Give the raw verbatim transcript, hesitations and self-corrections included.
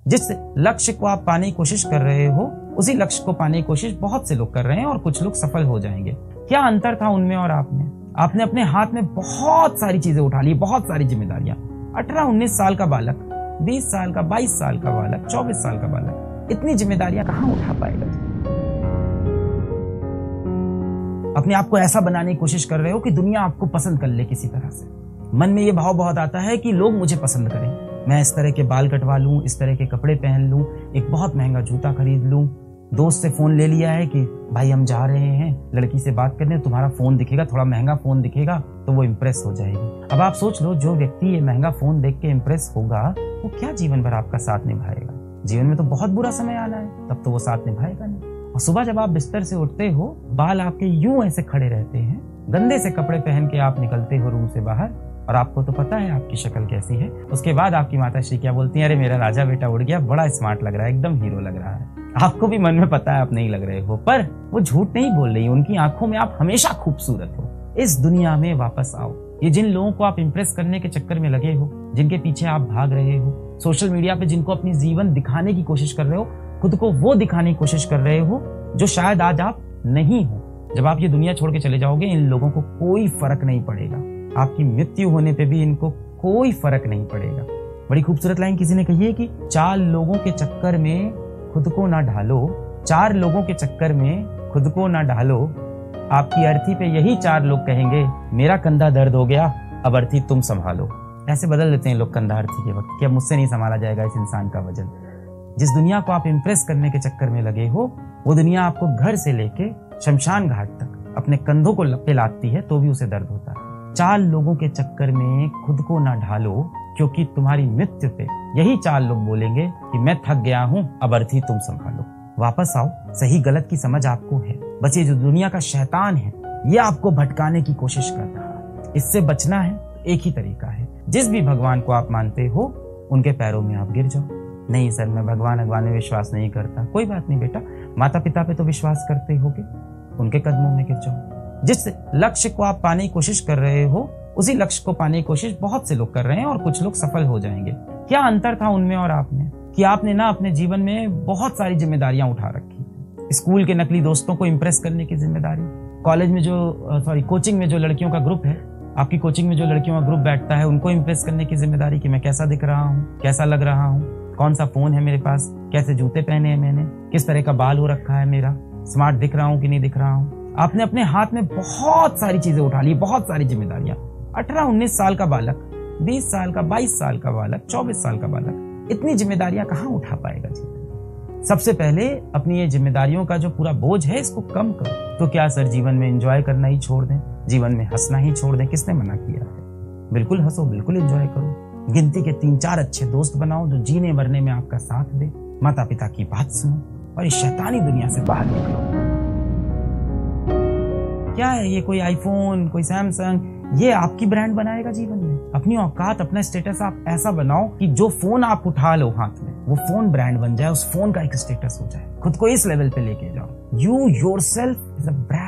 जिस लक्ष्य को आप पाने की कोशिश कर रहे हो उसी लक्ष्य को पाने की कोशिश बहुत से लोग कर रहे हैं और कुछ लोग सफल हो जाएंगे। क्या अंतर था उनमें और आप में? आपने अपने हाथ में बहुत सारी चीजें उठा ली, बहुत सारी जिम्मेदारियां। अठारह उन्नीस साल का बालक, बीस साल का, बाईस साल का बालक, चौबीस साल का बालक इतनी जिम्मेदारियां कहां उठा पाएगा? अपने आप को ऐसा बनाने की कोशिश कर रहे हो कि दुनिया आपको पसंद कर ले किसी तरह से। मन में ये भाव बहुत आता है कि लोग मुझे पसंद करें, मैं इस तरह के बाल कटवा लूं, इस तरह के कपड़े पहन लूं, एक बहुत महंगा जूता खरीद लूं। दोस्त से फोन ले लिया है कि भाई हम जा रहे हैं लड़की से बात करने, तुम्हारा फोन दिखेगा, थोड़ा महंगा फोन दिखेगा तो वो इम्प्रेस हो जाएगी। अब आप सोच लो, जो व्यक्ति ये महंगा फोन देख के इम्प्रेस होगा वो क्या जीवन भर आपका साथ निभाएगा? जीवन में तो बहुत बुरा समय आना है, तब तो वो साथ निभाएगा नहीं। और सुबह जब आप बिस्तर से उठते हो, बाल आपके यूं ऐसे खड़े रहते हैं, गंदे से कपड़े पहन के आप निकलते हो रूम से बाहर, और आपको तो पता है आपकी शक्ल कैसी है। उसके बाद आपकी माता श्री क्या बोलती है, अरे मेरा राजा बेटा उड़ गया, बड़ा स्मार्ट लग रहा है, एकदम हीरो लग रहा है। आपको भी मन में पता है आप नहीं लग रहे हो, पर वो झूठ नहीं बोल रही, उनकी आंखों में आप हमेशा खूबसूरत हो। इस दुनिया में वापस आओ। ये जिन लोगों को आप इंप्रेस करने के चक्कर में लगे हो, जिनके पीछे आप भाग रहे हो, सोशल मीडिया पे जिनको अपनी जीवन दिखाने की कोशिश कर रहे हो, खुद को वो दिखाने की कोशिश कर रहे हो जो शायद आज आप नहीं हो। जब आप ये दुनिया छोड़ के चले जाओगे, इन लोगों को कोई फर्क नहीं पड़ेगा। आपकी मृत्यु होने पे भी इनको कोई फर्क नहीं पड़ेगा। बड़ी खूबसूरत लाइन किसी ने कही है कि चार लोगों के चक्कर में खुद को ना ढालो, चार लोगों के चक्कर में खुद को ना ढालो, आपकी अर्थी पे यही चार लोग कहेंगे मेरा कंधा दर्द हो गया, अब अर्थी तुम संभालो। ऐसे बदल देते हैं लोग कंधा अर्थी के वक्त कि अब मुझसे नहीं संभाला जाएगा इस इंसान का वजन। जिस दुनिया को आप इंप्रेस करने के चक्कर में लगे हो, वो दुनिया आपको घर से लेके शमशान घाट तक अपने कंधों को पे लादती है तो भी उसे दर्द होता है। चार लोगों के चक्कर में खुद को ना ढालो, क्योंकि तुम्हारी मृत्यु पे यही चार लोग बोलेंगे कि मैं थक गया हूं, अब अर्थी तुम संभालो। वापस आओ। सही गलत की समझ आपको है, बस ये जो दुनिया का शैतान है ये आपको भटकाने की कोशिश कर रहा है। इससे बचना है एक ही तरीका है, जिस भी भगवान को आप मानते हो उनके पैरों में आप गिर जाओ। नहीं सर मैं भगवान भगवान में विश्वास नहीं करता, कोई बात नहीं बेटा, माता पिता पे तो विश्वास करते होगे, उनके कदमों में गिर जाओ। जिस लक्ष्य को आप पाने की कोशिश कर रहे हो उसी लक्ष्य को पाने की कोशिश बहुत से लोग कर रहे हैं और कुछ लोग सफल हो जाएंगे। क्या अंतर था उनमें और आप में? कि आपने ना अपने जीवन में बहुत सारी जिम्मेदारियां उठा रखी। स्कूल के नकली दोस्तों को इंप्रेस करने की जिम्मेदारी, कॉलेज में जो सॉरी कोचिंग में जो लड़कियों का ग्रुप है, आपकी कोचिंग में जो लड़कियों का ग्रुप बैठता है उनको इंप्रेस करने की जिम्मेदारी कि मैं कैसा दिख रहा हूँ, कैसा लग रहा हूँ, कौन सा फोन है मेरे पास, कैसे जूते पहने हैं मैंने, किस तरह का बाल हो रखा है मेरा, स्मार्ट दिख रहा हूँ कि नहीं दिख रहा हूँ। आपने अपने हाथ में बहुत सारी चीजें उठा ली, बहुत सारी जिम्मेदारियां। अठारह उन्नीस साल का बालक, बीस साल का, बाईस साल का बालक, चौबीस साल का बालक इतनी जिम्मेदारियां कहां उठा पाएगा जी? सबसे पहले अपनी ये जिम्मेदारियों का जो पूरा बोझ है इसको कम करो। तो क्या सर जीवन में एंजॉय करना ही छोड़ दें, जीवन में हंसना ही छोड़ दें? किसने मना किया है? बिल्कुल हंसो, बिल्कुल एंजॉय करो। गिनती के तीन चार अच्छे दोस्त बनाओ जो जीने मरने में आपका साथ दे। माता पिता की बात सुनो और इस शैतानी दुनिया से बाहर निकलो। क्या है ये, कोई आईफोन, कोई सैमसंग, ये आपकी ब्रांड बनाएगा जीवन में? अपनी औकात, अपना स्टेटस आप ऐसा बनाओ कि जो फोन आप उठा लो हाथ में वो फोन ब्रांड बन जाए, उस फोन का एक स्टेटस हो जाए। खुद को इस लेवल पे लेके जाओ। You yourself is a brand.